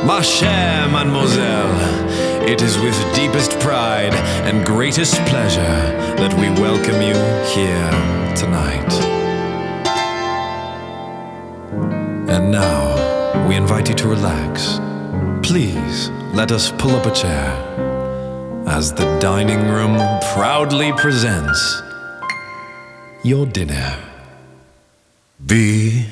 Ma chère mademoiselle, it is with deepest pride and greatest pleasure that we welcome you here tonight. And now, we invite you to relax. Please, let us pull up a chair as the dining room proudly presents your dinner. Be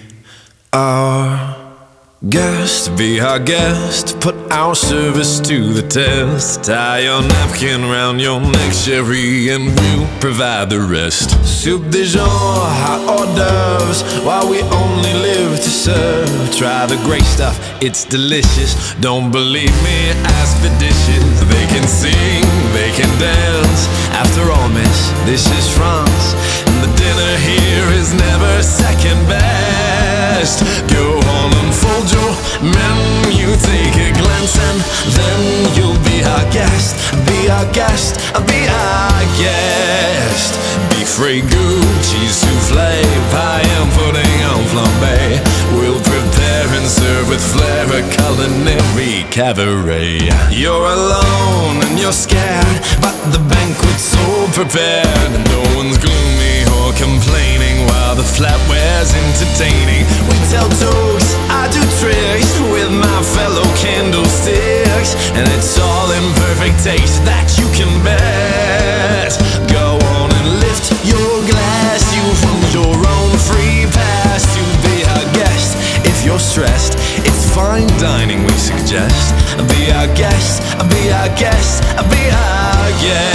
our guest, be our guest, put our service to the test. Tie your napkin round your neck, sherry, and we'll provide the rest. Soup de jour, hot hors d'oeuvres, while we only live to serve. Try the great stuff, it's delicious. Don't believe me, ask the dishes. They can sing, they can dance. After all, miss, this is France, and the dinner here is never second best. Go on and fold your menu, take a glance, and then you'll be our guest. Be our guest, be our guest. Beef ragout, cheese soufflé, pie and pudding en flambé. We'll prepare and serve with flair a culinary cabaret. You're alone and you're scared, but the banquet's all prepared. No one's gloomy or complaining while the flatware's entertaining. We tell jokes, I do tricks with my fellow candlesticks, and it's all in perfect taste that you can bet. Go on and lift your glass, you've earned your own free pass to be our guest. If you're stressed, it's fine dining we suggest. Be our guest, be our guest, be our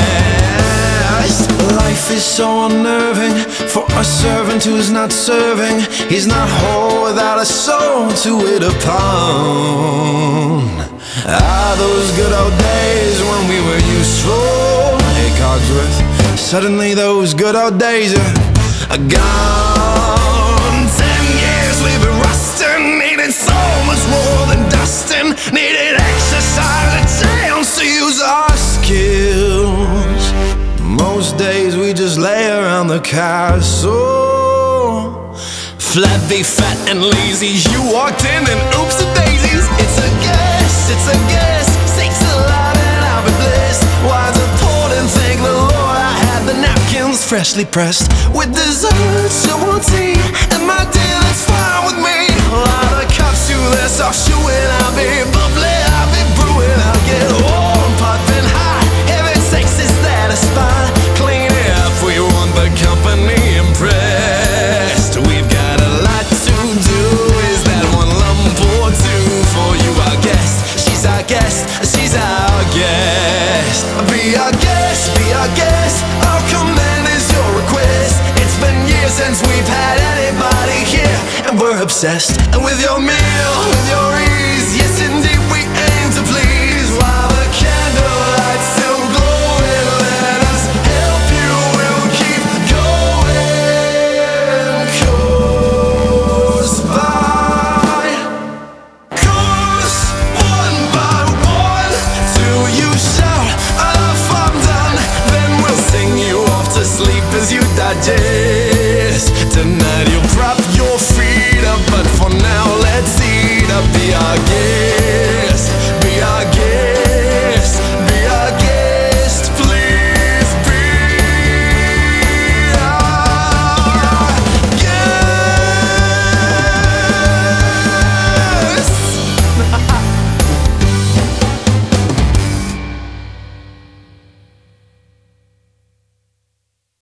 guest. Life is so unnerving for a servant who's not serving. He's not whole without a soul to wait upon. Ah, those good old days when we were useful. Hey, Cogsworth, suddenly those good old days are gone. 10 years we've been rusting, needed so much more than dusting. Needed exercise, a chance to use our skills. Most days we just lay around the castle. Flabby, fat and lazy, you walked in and oops the daisies. It's a guess, it's a guess. Sakes alive and I'll be blessed. Why the port and thank the Lord I had the napkins freshly pressed. With dessert, so tea, and my dear, that's fine with me. A lot of cups to this offshooting, I'll be bubbly, I'll be brewing. I'll get warm, popping hot. Heavy sex is satisfied. Clean it up, we want the company impressed. We've got a lot to do. Is that one lump or two for you, our guest? She's our guest, she's our guest. Be our guest, be our guest. Our command is your request. It's been years since we've had anybody here, and we're obsessed. And with your meal, with your ease, yes,